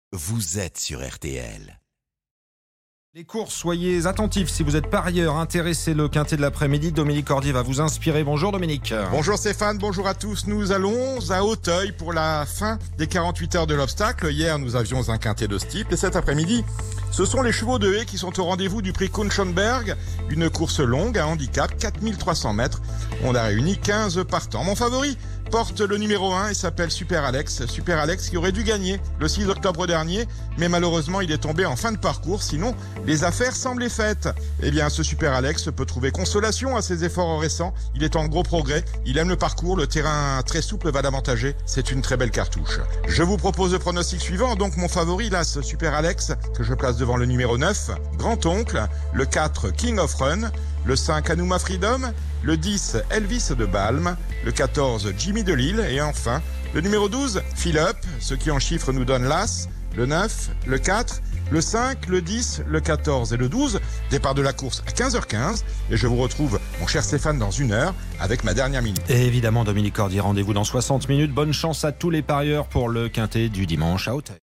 vous êtes sur RTL. Les courses, soyez attentifs si vous êtes parieur intéressé. Le quintet de l'après-midi, Dominique Cordier va vous inspirer. Bonjour Dominique. Bonjour Stéphane, bonjour à tous. Nous allons à Auteuil pour la fin des 48 heures de l'obstacle. Hier, nous avions un quintet de ce type et cet après-midi, ce sont les chevaux de haie qui sont au rendez-vous du prix Kuhn-Schönberg. Une course longue à handicap, 4300 mètres. On a réuni 15 partants. Mon favori porte le numéro 1 et s'appelle Super Alex. Super Alex qui aurait dû gagner le 6 octobre dernier, mais malheureusement il est tombé en fin de parcours, sinon les affaires semblaient faites. Eh bien ce Super Alex peut trouver consolation à ses efforts récents, il est en gros progrès, il aime le parcours, le terrain très souple va l'avantager, c'est une très belle cartouche. Je vous propose le pronostic suivant, donc mon favori là, ce Super Alex, que je place devant le numéro 9, Grand-Oncle, le 4, King of Run, le 5, Anouma Freedom, le 10, Elvis de Balme, le 14, Jimmy de Lille et enfin le numéro 12, Philip, ce qui en chiffres nous donne l'As, le 9, le 4, le 5, le 10, le 14 et le 12. Départ de la course à 15h15 et je vous retrouve, mon cher Stéphane, dans une heure avec ma dernière minute. Et évidemment Dominique Cordier, rendez-vous dans 60 minutes. Bonne chance à tous les parieurs pour le quintet du dimanche à Auteuil.